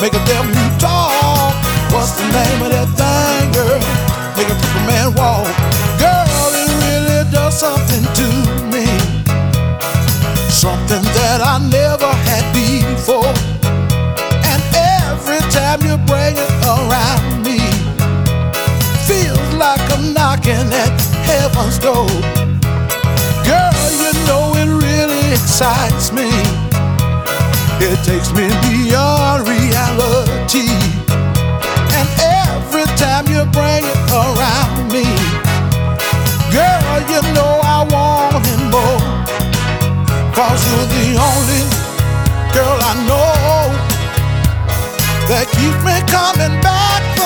make a devil talk. What's the name of that thing, girl? Make a man walk. Girl, it really does something to me, something that I never had before. And every time you bring it around me, feels like I'm knocking at heaven's door. Girl, you know it really excites me. It takes me beyond reality. And every time you bring it around me, girl, you know I want it more. 'Cause you're the only girl I know that keeps me coming back.